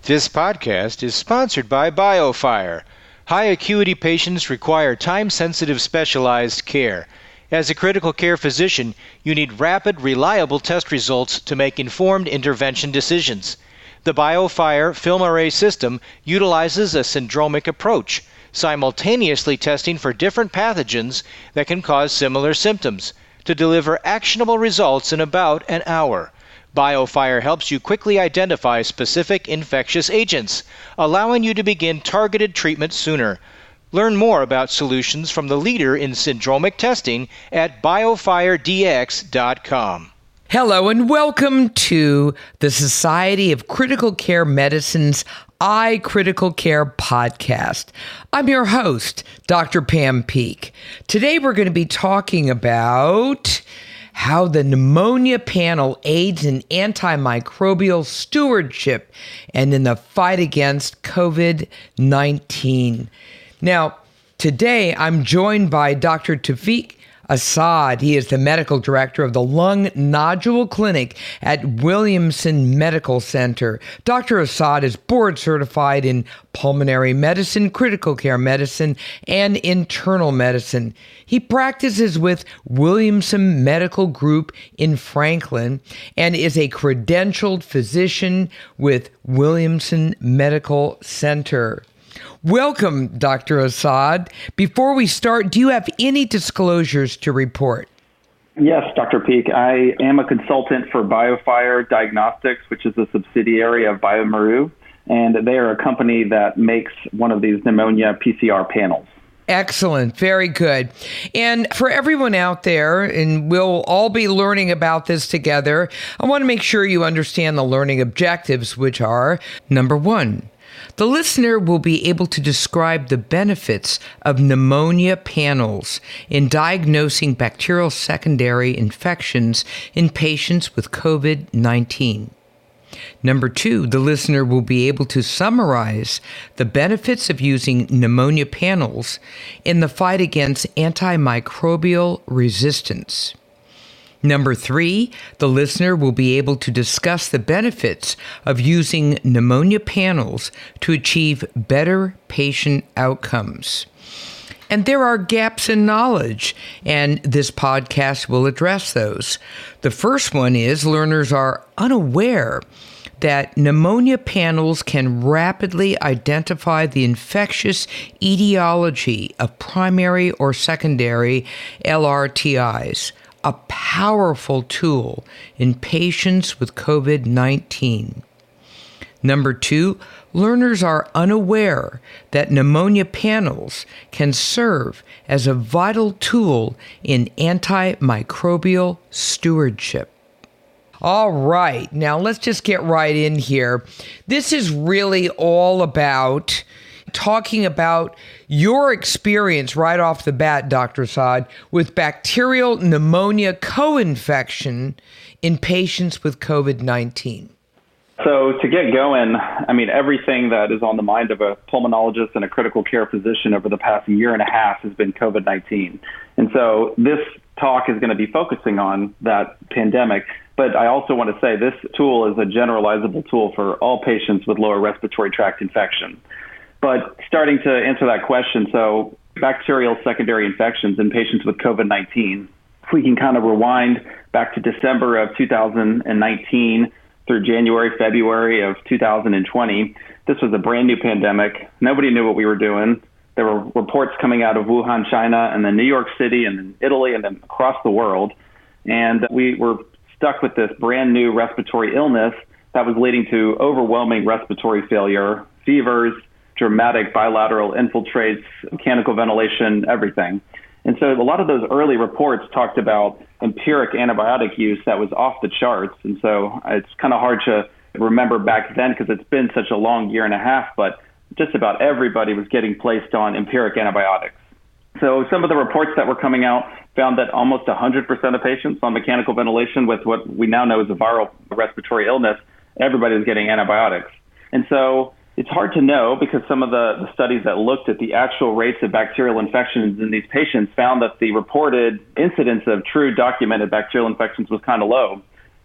This podcast is sponsored by BioFire. High acuity patients require time-sensitive specialized care. As a critical care physician, you need rapid, reliable test results to make informed intervention decisions. The BioFire film array system utilizes a syndromic approach, simultaneously testing for different pathogens that can cause similar symptoms, to deliver actionable results in about an hour. BioFire helps you quickly identify specific infectious agents, allowing you to begin targeted treatment sooner. Learn more about solutions from the leader in syndromic testing at biofiredx.com. Hello and welcome to the Society of Critical Care Medicine's iCritical Care podcast. I'm your host, Dr. Pam Peeke. Today we're going to be talking about how the pneumonia panel aids in antimicrobial stewardship and in the fight against COVID-19. Now, today I'm joined by Dr. Tawfiq Assad. He is the medical director of the Lung Nodule Clinic at Williamson Medical Center. Dr. Assad is board certified in pulmonary medicine, critical care medicine, and internal medicine. He practices with Williamson Medical Group in Franklin and is a credentialed physician with Williamson Medical Center. Welcome, Dr. Assad. Before we start, do you have any disclosures to report? Yes, Dr. Peeke. I am a consultant for BioFire Diagnostics, which is a subsidiary of bioMérieux, and they are a company that makes one of these pneumonia PCR panels. Excellent. Very good. And for everyone out there, and we'll all be learning about this together, I want to make sure you understand the learning objectives, which are, number one, the listener will be able to describe the benefits of pneumonia panels in diagnosing bacterial secondary infections in patients with COVID-19. Number two, the listener will be able to summarize the benefits of using pneumonia panels in the fight against antimicrobial resistance. Number three, the listener will be able to discuss the benefits of using pneumonia panels to achieve better patient outcomes. And there are gaps in knowledge, and this podcast will address those. The first one is learners are unaware that pneumonia panels can rapidly identify the infectious etiology of primary or secondary LRTIs, a powerful tool in patients with COVID-19. Number two, learners are unaware that pneumonia panels can serve as a vital tool in antimicrobial stewardship. All right, now let's just get right in here. This is really all about talking about your experience right off the bat, Dr. Assad, with bacterial pneumonia co-infection in patients with COVID-19. So to get going, everything that is on the mind of a pulmonologist and a critical care physician over the past year and a half has been COVID-19. And so this talk is going to be focusing on that pandemic. But I also want to say this tool is a generalizable tool for all patients with lower respiratory tract infection. But starting to answer that question, so bacterial secondary infections in patients with COVID-19, if we can kind of rewind back to December of 2019 through January, February of 2020, this was a brand new pandemic. Nobody knew what we were doing. There were reports coming out of Wuhan, China, and then New York City, and then Italy, and then across the world. And we were stuck with this brand new respiratory illness that was leading to overwhelming respiratory failure, fevers, dramatic bilateral infiltrates, mechanical ventilation, everything. And so a lot of those early reports talked about empiric antibiotic use that was off the charts. And so it's kind of hard to remember back then because it's been such a long year and a half, but just about everybody was getting placed on empiric antibiotics. So some of the reports that were coming out found that almost 100% of patients on mechanical ventilation with what we now know is a viral respiratory illness, everybody was getting antibiotics. And so it's hard to know because some of the studies that looked at the actual rates of bacterial infections in these patients found that the reported incidence of true documented bacterial infections was kind of low.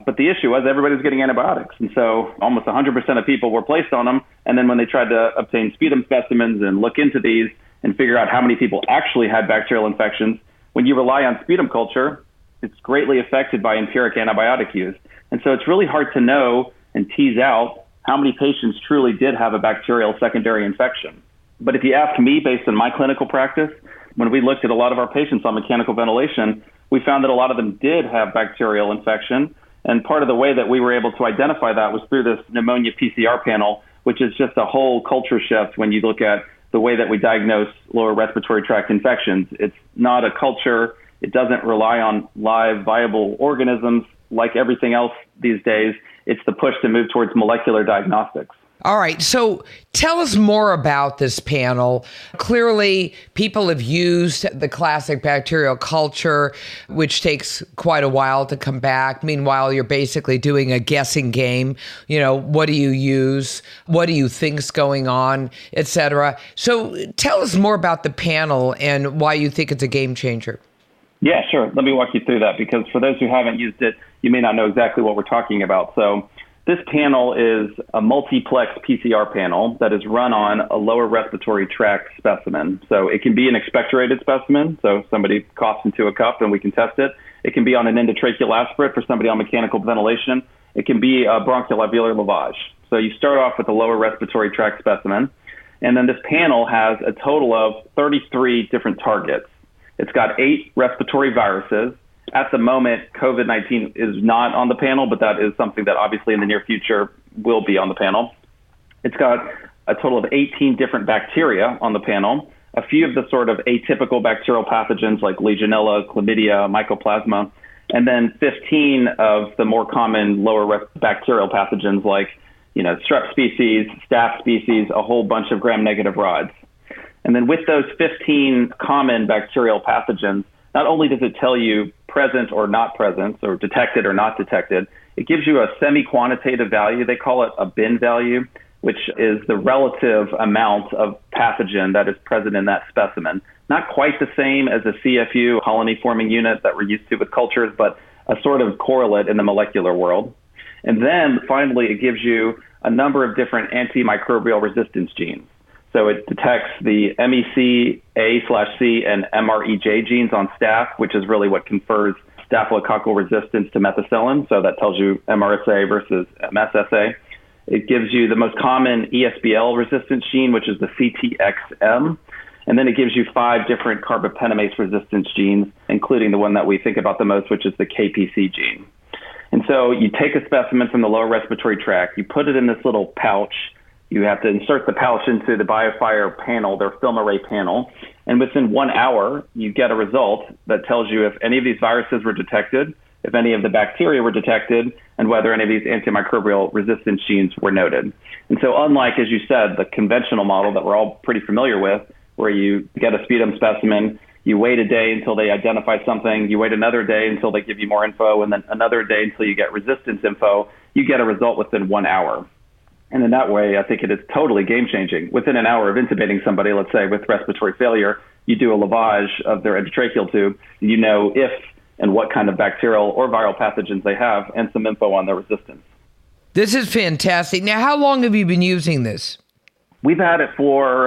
But the issue was everybody was getting antibiotics. And so almost 100% of people were placed on them. And then when they tried to obtain sputum specimens and look into these and figure out how many people actually had bacterial infections, when you rely on sputum culture, it's greatly affected by empiric antibiotic use. And so it's really hard to know and tease out how many patients truly did have a bacterial secondary infection. But if you ask me, based on my clinical practice, when we looked at a lot of our patients on mechanical ventilation, we found that a lot of them did have bacterial infection. And part of the way that we were able to identify that was through this pneumonia PCR panel, which is just a whole culture shift when you look at the way that we diagnose lower respiratory tract infections. It's not a culture. It doesn't rely on live, viable organisms like everything else these days. It's the push to move towards molecular diagnostics. All right. So tell us more about this panel. Clearly, people have used the classic bacterial culture, which takes quite a while to come back. Meanwhile, you're basically doing a guessing game. You know, what do you use? What do you think's going on, et cetera? So tell us more about the panel and why you think it's a game changer. Yeah, sure. Let me walk you through that, because for those who haven't used it, you may not know exactly what we're talking about. So this panel is a multiplex PCR panel that is run on a lower respiratory tract specimen. So it can be an expectorated specimen, so somebody coughs into a cup and we can test it. It can be on an endotracheal aspirate for somebody on mechanical ventilation. It can be a bronchoalveolar lavage. So you start off with a lower respiratory tract specimen, and then this panel has a total of 33 different targets. It's got 8 respiratory viruses. At the moment, COVID-19 is not on the panel, but that is something that obviously in the near future will be on the panel. It's got a total of 18 different bacteria on the panel, a few of the sort of atypical bacterial pathogens like Legionella, Chlamydia, Mycoplasma, and then 15 of the more common lower bacterial pathogens like, strep species, staph species, a whole bunch of gram-negative rods. And then with those 15 common bacterial pathogens, not only does it tell you present or not present, or detected or not detected, it gives you a semi-quantitative value. They call it a bin value, which is the relative amount of pathogen that is present in that specimen. Not quite the same as a CFU, colony-forming unit, that we're used to with cultures, but a sort of correlate in the molecular world. And then finally, it gives you a number of different antimicrobial resistance genes. So it detects the MEC-A/C and MREJ genes on staph, which is really what confers staphylococcal resistance to methicillin. So that tells you MRSA versus MSSA. It gives you the most common ESBL resistance gene, which is the CTXM. And then it gives you 5 different carbapenemase resistance genes, including the one that we think about the most, which is the KPC gene. And so you take a specimen from the lower respiratory tract, you put it in this little pouch. You have to insert the pouch into the BioFire panel, their film array panel, and within 1 hour, you get a result that tells you if any of these viruses were detected, if any of the bacteria were detected, and whether any of these antimicrobial resistance genes were noted. And so unlike, as you said, the conventional model that we're all pretty familiar with, where you get a sputum specimen, you wait a day until they identify something, you wait another day until they give you more info, and then another day until you get resistance info, you get a result within 1 hour. And in that way, I think it is totally game-changing. Within an hour of intubating somebody, let's say with respiratory failure, you do a lavage of their endotracheal tube, you know if and what kind of bacterial or viral pathogens they have, and some info on their resistance. This is fantastic. Now, how long have you been using this? We've had it for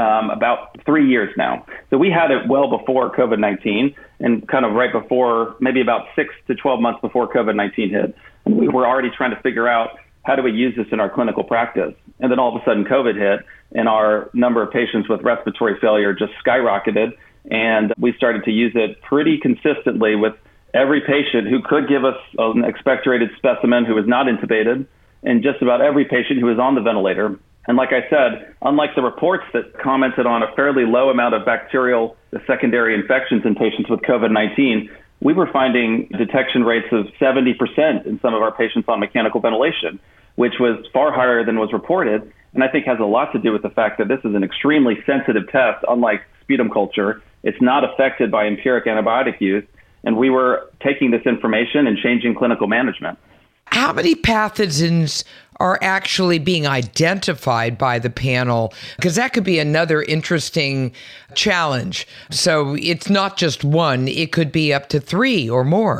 about 3 years now. So we had it well before COVID-19 and kind of right before, maybe about 6 to 12 months before COVID-19 hit. And we were already trying to figure out, how do we use this in our clinical practice? And then all of a sudden COVID hit and our number of patients with respiratory failure just skyrocketed. And we started to use it pretty consistently with every patient who could give us an expectorated specimen who was not intubated, and just about every patient who was on the ventilator. And like I said, unlike the reports that commented on a fairly low amount of bacterial secondary infections in patients with COVID-19, we were finding detection rates of 70% in some of our patients on mechanical ventilation, which was far higher than was reported. And I think has a lot to do with the fact that this is an extremely sensitive test, unlike sputum culture. It's not affected by empiric antibiotic use. And we were taking this information and changing clinical management. How many pathogens are actually being identified by the panel? Because that could be another interesting challenge. So it's not just one, it could be up to 3 or more.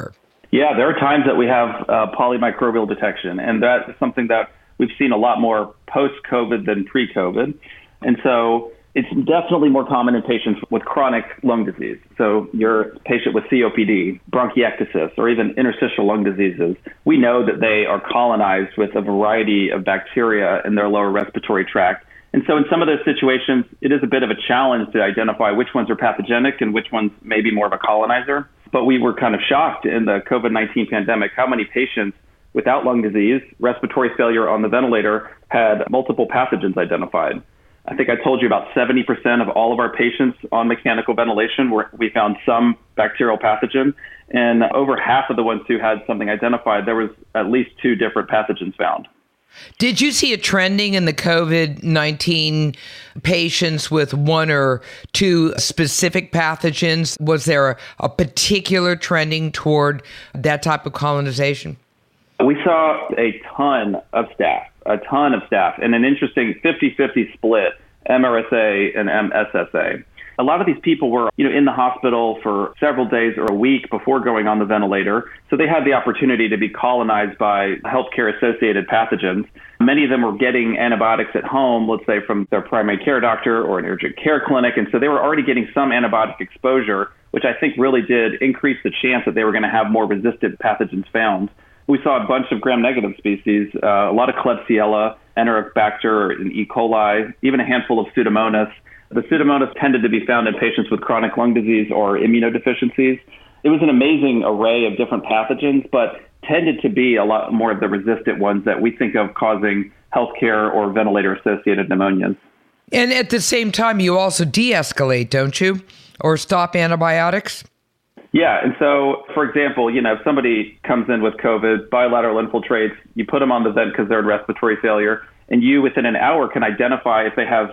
Yeah, there are times that we have polymicrobial detection, and that is something that we've seen a lot more post-COVID than pre-COVID. And so it's definitely more common in patients with chronic lung disease. So your patient with COPD, bronchiectasis, or even interstitial lung diseases, we know that they are colonized with a variety of bacteria in their lower respiratory tract. And so in some of those situations, it is a bit of a challenge to identify which ones are pathogenic and which ones may be more of a colonizer. But we were kind of shocked in the COVID-19 pandemic how many patients without lung disease, respiratory failure on the ventilator, had multiple pathogens identified. I think I told you about 70% of all of our patients on mechanical ventilation we found some bacterial pathogen, and over half of the ones who had something identified, there was at least 2 different pathogens found. Did you see a trending in the COVID-19 patients with 1 or 2 specific pathogens? Was there a particular trending toward that type of colonization? We saw a ton of staff, and an interesting 50-50 split, MRSA and MSSA. A lot of these people were, in the hospital for several days or a week before going on the ventilator, so they had the opportunity to be colonized by healthcare-associated pathogens. Many of them were getting antibiotics at home, let's say from their primary care doctor or an urgent care clinic, and so they were already getting some antibiotic exposure, which I think really did increase the chance that they were going to have more resistant pathogens found. We saw a bunch of gram-negative species, a lot of Klebsiella, Enterobacter, and E. coli, even a handful of Pseudomonas. The Pseudomonas tended to be found in patients with chronic lung disease or immunodeficiencies. It was an amazing array of different pathogens, but tended to be a lot more of the resistant ones that we think of causing healthcare or ventilator-associated pneumonias. And at the same time, you also de-escalate, don't you? Or stop antibiotics? Yeah. And so, for example, if somebody comes in with COVID, bilateral infiltrates, you put them on the vent because they're in respiratory failure, and you, within an hour, can identify if they have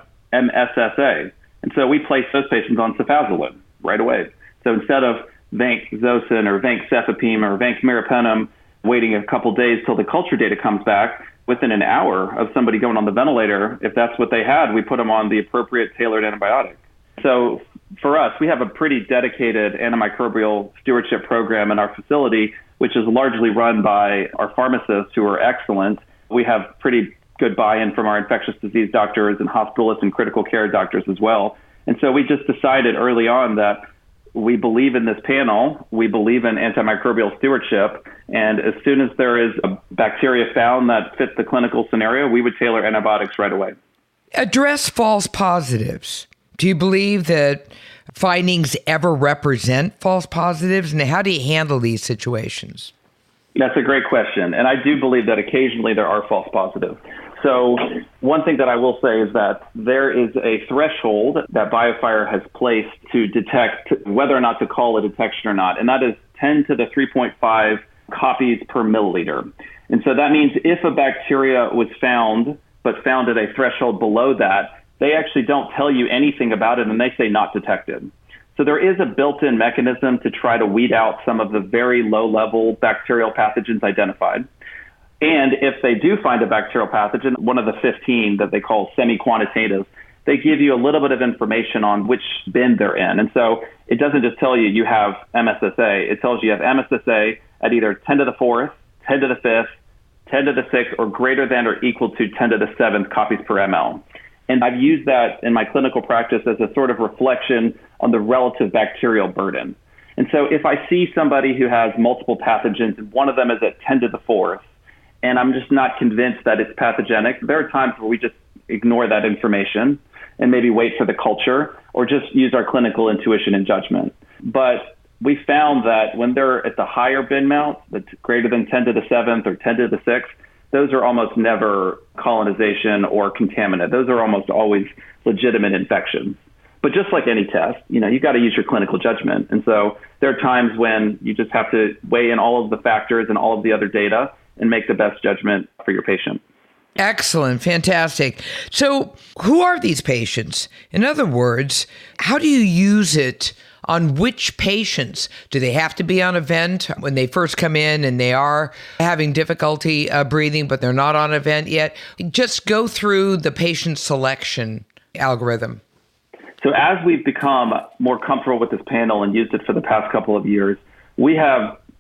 MSSA. And so we place those patients on cefazolin right away. So instead of vancomycin or vancomycin or vancomycin, waiting a couple days till the culture data comes back, within an hour of somebody going on the ventilator, if that's what they had, we put them on the appropriate tailored antibiotic. So for us, we have a pretty dedicated antimicrobial stewardship program in our facility, which is largely run by our pharmacists who are excellent. We have pretty good buy-in from our infectious disease doctors and hospitalists and critical care doctors as well. And so we just decided early on that we believe in this panel, we believe in antimicrobial stewardship, and as soon as there is a bacteria found that fits the clinical scenario, we would tailor antibiotics right away. Address false positives. Do you believe that findings ever represent false positives? And how do you handle these situations? That's a great question. And I do believe that occasionally there are false positives. So one thing that I will say is that there is a threshold that BioFire has placed to detect whether or not to call a detection or not, and that is 10 to the 3.5 copies per milliliter. And so that means if a bacteria was found, but found at a threshold below that, they actually don't tell you anything about it and they say not detected. So there is a built-in mechanism to try to weed out some of the very low-level bacterial pathogens identified. And if they do find a bacterial pathogen, one of the 15 that they call semi-quantitative, they give you a little bit of information on which bin they're in. And so it doesn't just tell you have MSSA. It tells you have MSSA at either 10 to the 4th, 10 to the 5th, 10 to the 6th, or greater than or equal to 10 to the 7th copies per ml. And I've used that in my clinical practice as a sort of reflection on the relative bacterial burden. And so if I see somebody who has multiple pathogens and one of them is at 10 to the 4th, and I'm just not convinced that it's pathogenic, there are times where we just ignore that information and maybe wait for the culture or just use our clinical intuition and judgment. But we found that when they're at the higher bin mount, that's greater than 10 to the 7th or 10 to the 6th, those are almost never colonization or contaminant. Those are almost always legitimate infections. But just like any test, you've got to use your clinical judgment. And so there are times when you just have to weigh in all of the factors and all of the other data and make the best judgment for your patient. Excellent. Fantastic. So who are these patients? In other words, how do you use it on which patients? Do they have to be on a vent when they first come in and they are having difficulty breathing, but they're not on a vent yet? Just go through the patient selection algorithm. So as we've become more comfortable with this panel and used it for the past couple of years, we have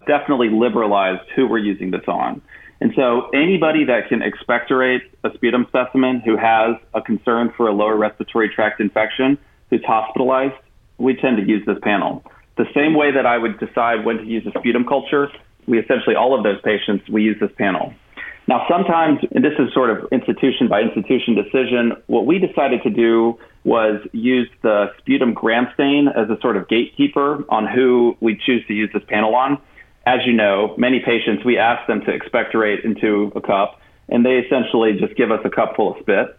definitely liberalized who we're using this on. And so anybody that can expectorate a sputum specimen who has a concern for a lower respiratory tract infection, who's hospitalized, we tend to use this panel. The same way that I would decide when to use a sputum culture, we essentially, all of those patients, we use this panel. Now, sometimes, and this is sort of institution by institution decision, what we decided to do was use the sputum gram stain as a sort of gatekeeper on who we choose to use this panel on. As you know, many patients, we ask them to expectorate into a cup, and they essentially just give us a cup full of spit.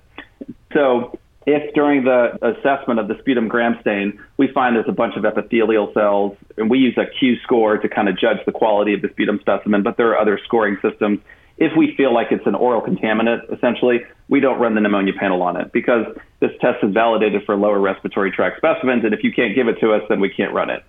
So if during the assessment of the sputum gram stain, we find there's a bunch of epithelial cells, and we use a Q score to kind of judge the quality of the sputum specimen, but there are other scoring systems. If we feel like it's an oral contaminant, essentially, we don't run the pneumonia panel on it because this test is validated for lower respiratory tract specimens, and if you can't give it to us, then we can't run it.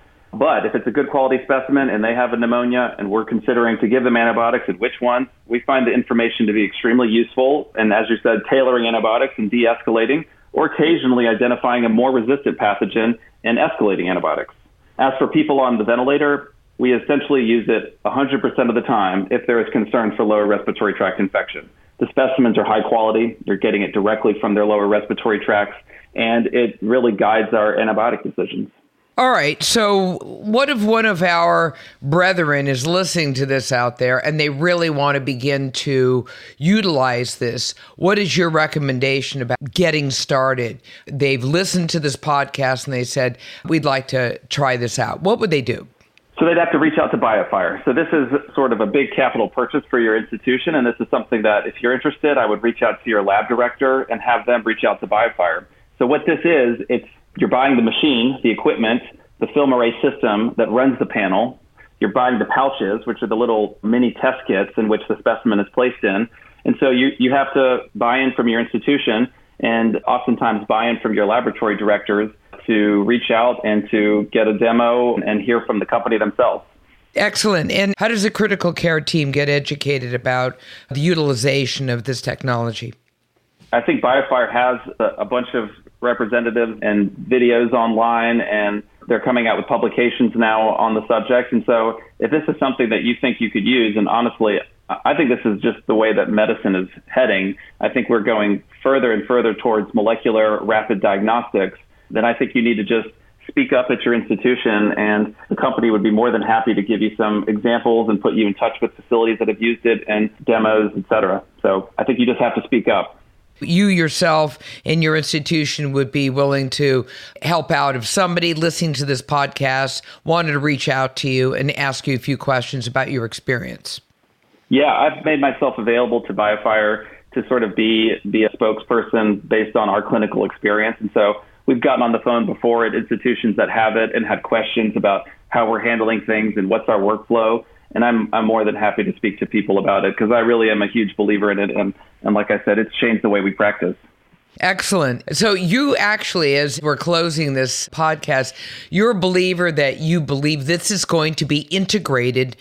But if it's a good quality specimen and they have a pneumonia and we're considering to give them antibiotics and which one, we find the information to be extremely useful. And as you said, tailoring antibiotics and de-escalating, or occasionally identifying a more resistant pathogen and escalating antibiotics. As for people on the ventilator, we essentially use it 100% of the time if there is concern for lower respiratory tract infection. The specimens are high quality. You're getting it directly from their lower respiratory tracts, and it really guides our antibiotic decisions. All right. So what if one of our brethren is listening to this out there and they really want to begin to utilize this? What is your recommendation about getting started? They've listened to this podcast and they said, we'd like to try this out. What would they do? So they'd have to reach out to BioFire. So this is sort of a big capital purchase for your institution. And this is something that if you're interested, I would reach out to your lab director and have them reach out to BioFire. So what this is, you're buying the machine, the equipment, the film array system that runs the panel. You're buying the pouches, which are the little mini test kits in which the specimen is placed in. And so you have to buy in from your institution and oftentimes buy in from your laboratory directors to reach out and to get a demo and hear from the company themselves. Excellent. And how does the critical care team get educated about the utilization of this technology? I think BioFire has a bunch of representatives and videos online, and they're coming out with publications now on the subject. And so if this is something that you think you could use, and honestly, I think this is just the way that medicine is heading. I think we're going further and further towards molecular rapid diagnostics. Then I think you need to just speak up at your institution, and the company would be more than happy to give you some examples and put you in touch with facilities that have used it and demos, et cetera. So I think you just have to speak up. You yourself and your institution would be willing to help out if somebody listening to this podcast wanted to reach out to you and ask you a few questions about your experience. Yeah, I've made myself available to BioFire to sort of be a spokesperson based on our clinical experience. And so we've gotten on the phone before at institutions that have it and had questions about how we're handling things and what's our workflow. And I'm more than happy to speak to people about it because I really am a huge believer in it. And like I said, it's changed the way we practice. Excellent. So you actually, as we're closing this podcast, you're a believer that you believe this is going to be integrated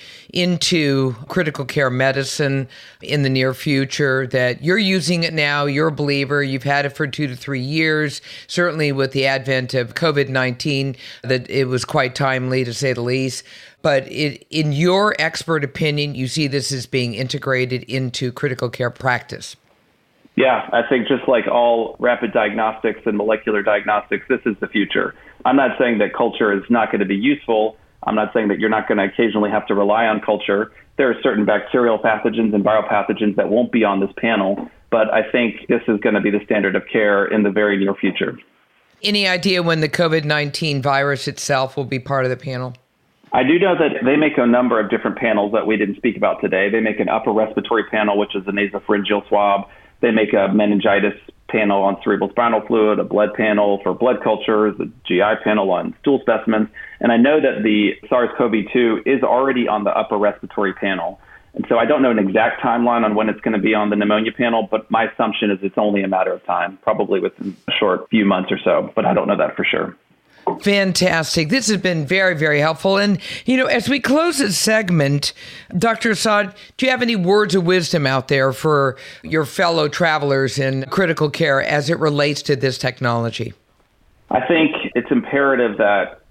into critical care medicine in the near future, that you're using it now, you're a believer, you've had it for 2 to 3 years, certainly with the advent of COVID-19, that it was quite timely to say the least. But in your expert opinion, you see this as being integrated into critical care practice. Yeah, I think just like all rapid diagnostics and molecular diagnostics, this is the future. I'm not saying that culture is not going to be useful. I'm not saying that you're not going to occasionally have to rely on culture. There are certain bacterial pathogens and viral pathogens that won't be on this panel, but I think this is going to be the standard of care in the very near future. Any idea when the COVID-19 virus itself will be part of the panel? I do know that they make a number of different panels that we didn't speak about today. They make an upper respiratory panel, which is a nasopharyngeal swab. They make a meningitis panel on cerebral spinal fluid, a blood panel for blood cultures, a GI panel on stool specimens. And I know that the SARS-CoV-2 is already on the upper respiratory panel. And so I don't know an exact timeline on when it's going to be on the pneumonia panel, but my assumption is it's only a matter of time, probably within a short few months or so, but I don't know that for sure. Fantastic. This has been very, very helpful. And, as we close this segment, Dr. Assad, do you have any words of wisdom out there for your fellow travelers in critical care as it relates to this technology? I think it's imperative that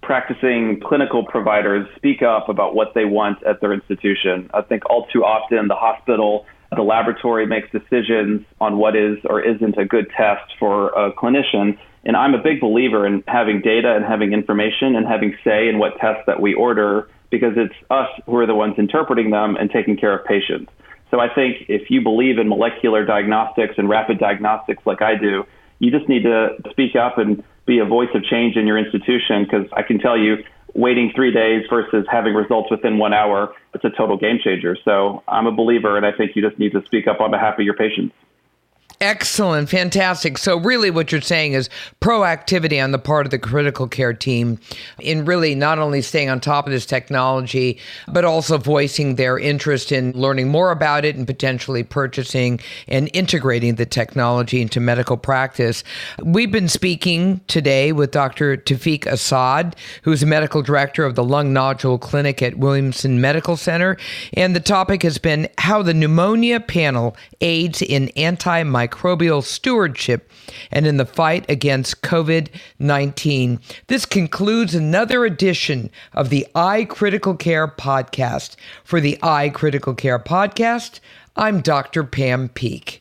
practicing clinical providers speak up about what they want at their institution. I think all too often the hospital, the laboratory makes decisions on what is or isn't a good test for a clinician. And I'm a big believer in having data and having information and having say in what tests that we order, because it's us who are the ones interpreting them and taking care of patients. So I think if you believe in molecular diagnostics and rapid diagnostics like I do, you just need to speak up and be a voice of change in your institution, because I can tell you, waiting 3 days versus having results within 1 hour, it's a total game changer. So I'm a believer, and I think you just need to speak up on behalf of your patients. Excellent. Fantastic. So really what you're saying is proactivity on the part of the critical care team in really not only staying on top of this technology, but also voicing their interest in learning more about it and potentially purchasing and integrating the technology into medical practice. We've been speaking today with Dr. Tawfiq Assad, who's a medical director of the Lung Nodule Clinic at Williamson Medical Center. And the topic has been how the pneumonia panel aids in antimicrobial stewardship and in the fight against COVID-19. This concludes another edition of the iCritical Care podcast. For the iCritical Care podcast, I'm Dr. Pam Peeke.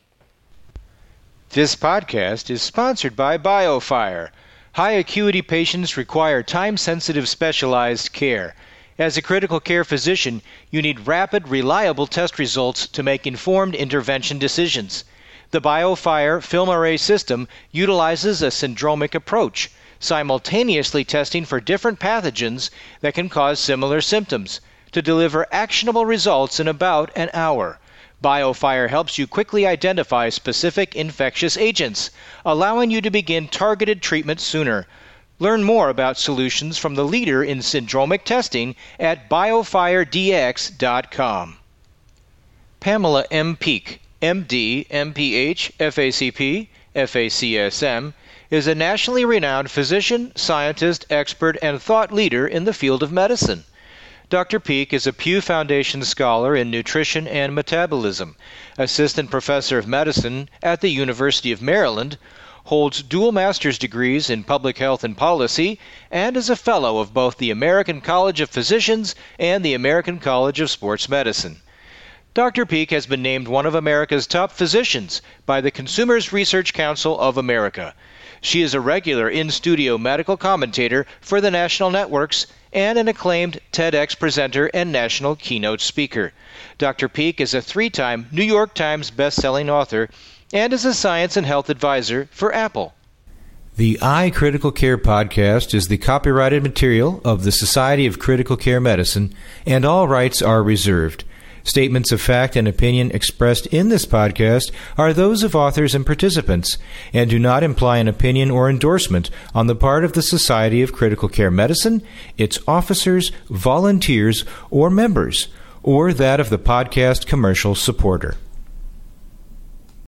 This podcast is sponsored by BioFire. High acuity patients require time-sensitive specialized care. As a critical care physician, you need rapid, reliable test results to make informed intervention decisions. The BioFire film array system utilizes a syndromic approach, simultaneously testing for different pathogens that can cause similar symptoms, to deliver actionable results in about an hour. BioFire helps you quickly identify specific infectious agents, allowing you to begin targeted treatment sooner. Learn more about solutions from the leader in syndromic testing at biofiredx.com. Pamela M. Peeke, MD, MPH, FACP, FACSM, is a nationally renowned physician, scientist, expert, and thought leader in the field of medicine. Dr. Peeke is a Pew Foundation Scholar in Nutrition and Metabolism, Assistant Professor of Medicine at the University of Maryland, holds dual master's degrees in Public Health and Policy, and is a Fellow of both the American College of Physicians and the American College of Sports Medicine. Dr. Peeke has been named one of America's top physicians by the Consumers Research Council of America. She is a regular in-studio medical commentator for the national networks and an acclaimed TEDx presenter and national keynote speaker. Dr. Peeke is a 3-time New York Times best-selling author and is a science and health advisor for Apple. The iCritical Care podcast is the copyrighted material of the Society of Critical Care Medicine, and all rights are reserved. Statements of fact and opinion expressed in this podcast are those of authors and participants and do not imply an opinion or endorsement on the part of the Society of Critical Care Medicine, its officers, volunteers, or members, or that of the podcast commercial supporter.